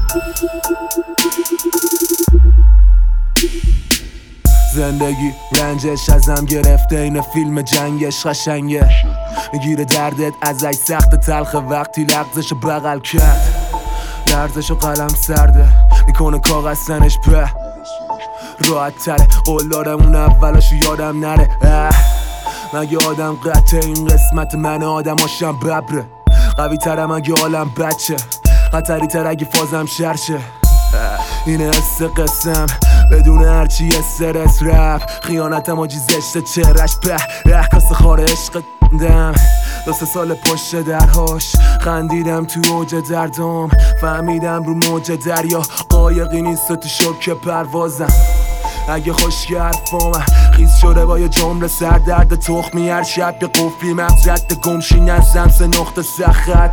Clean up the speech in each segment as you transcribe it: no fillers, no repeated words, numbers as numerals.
زندگی رنجش ازم گرفته، این فیلم جنگش قشنگه. میگیره دردت ازش سخت تلخ وقتی لغزشو بغل کرد. لرزشو قلم سرده میکنه کاغذ سنش به راحت تره. قول دارم اون اولاشو یادم نره. مگه آدم قطعه این قسمت من آدماشم ببره. قوی ترم اگه عالم بچه، خطری تر اگه فازم شرشه. اینه حس قسم بدون هرچی استرس رفت. خیانتم آجی زشته چرش به کاسه خاره عشق دم. 2 سال پشت درهاش خندیدم تو اوج دردم. فهمیدم رو موج دریا قایقی نیست و تو شوک پروازم. اگه خشک حرفام خیز شده با یه جمله سر درد تخمی، هر شب یه قفلی مغز رد گمشی نزدم 3 نقطه سخت.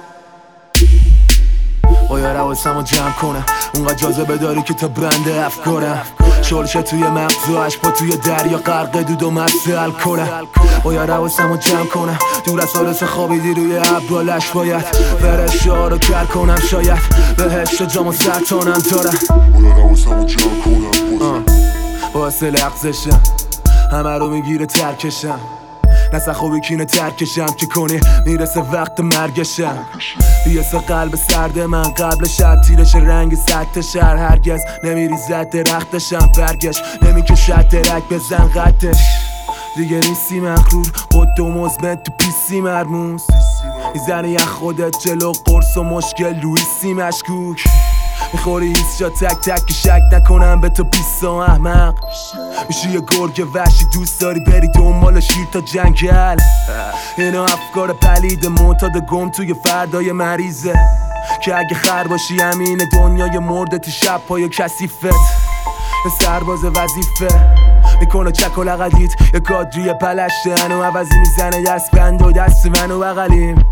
باید حواسمو جمع کنم، اونقدر جاذبه داری که تا برنده افکارم. شلشه توی مغز و عشق پا توی دریا غرق دود و مست الکلم. باید حواسمو جمع کنم، دور از حالس خوابیدی روی ابرالش. باید فرشته ها رو کر کنم، شاید بهشت جام و سرطانم دارم. باید حواسمو جمع کنم واسه لغزشم همه رو میگیره ترکشم. نسخ خوبی کینه ترکشم که کنی میرسه وقت مرگشم. بیاسه قلب سرد من قبل شب تیرش رنگ سطح شهر. هرگز نمیریزد درختشم برگش نمیکشد درک بزن قدش. دیگه نیستی مغرور خود و مزمن تو پیسی مرموز. میزنی یه خودت جلو قرص و مشکل رویسی مشکوک. میخوری هیچ جا تک تک که شک نکنم به تو بیست احمق. میشی یه گرگ وحشی دوست داری بری دنبال شیر تا جنگل. اینا افکار پلید معتاد گم توی فردای مریضه که اگه خر باشی همین دنیای مرده تو شب پای کثیفت. یه سرباز وظیفه میکنه چک و لقدیت، یه کادری پلشته هنو عوضی میزنه دست بند و دست منو بغلیم.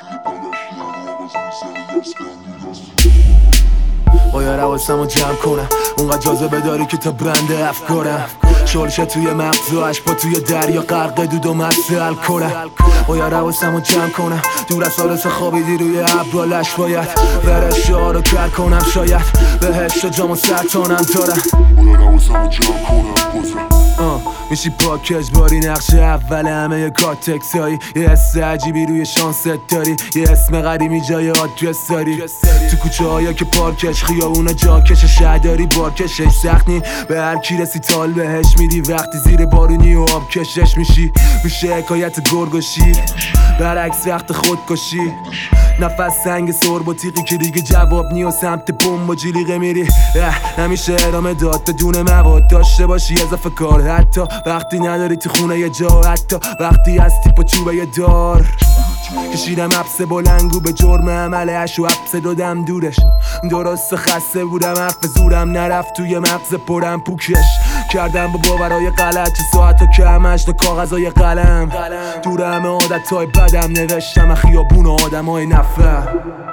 باید حواسمو جمع کنم، اونقدر جاذبه داری که تا برنده افکارم. شلشه توی مغز و عشق پا توی دریا غرق دود و مست الکلم. باید حواسمو جمع کنم، دور از حالس خوابیدی روی ابرالش. باید فرشته ها رو کر کنم، شاید بهشت جام و سرطانم دارم. باید حواسمو جمع کنم میشی پاکش باری نقش اول همه کارتکس هایی. یه حس عجیبی روی شانست داری، یه اسم قدیمی جای آدرس داری. تو کوچه هایی که پارکش خیابونه جاکش شهرداری بارکشش سخت نی. به هر کی رسی تال بهش میدی وقتی زیر بارونی و آب کشش میشی. میشه حکایت گرگ و شیر برعکس وقت خودکشی. نفس سنگ سرب و تیقی که دیگه جواب نی و سمت بمب و جلیقه میری. نمیشه ادامه داد بدون مواد داشته باشی اضافه کار. حتی وقتی نداری تو خونه یه جا، حتی وقتی هستی پا چوبه یه دار. کشیدم حبس بلنگو به جرم عملش و حبس دادم دورش. درست خسته بودم حرف زورم نرفت توی مغز پرم پوکش. کردم با باورای غلط چه ساعت و کمش تا کاغذای قلم. دور همه عادتهای بدم نوشتم خیابون و آدم های نفر.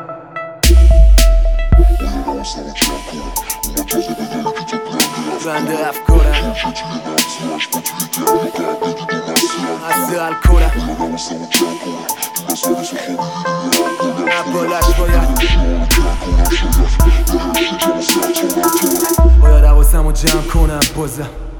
برنده افکارم از الکلم. باید حواسمو جمع کنم بازم.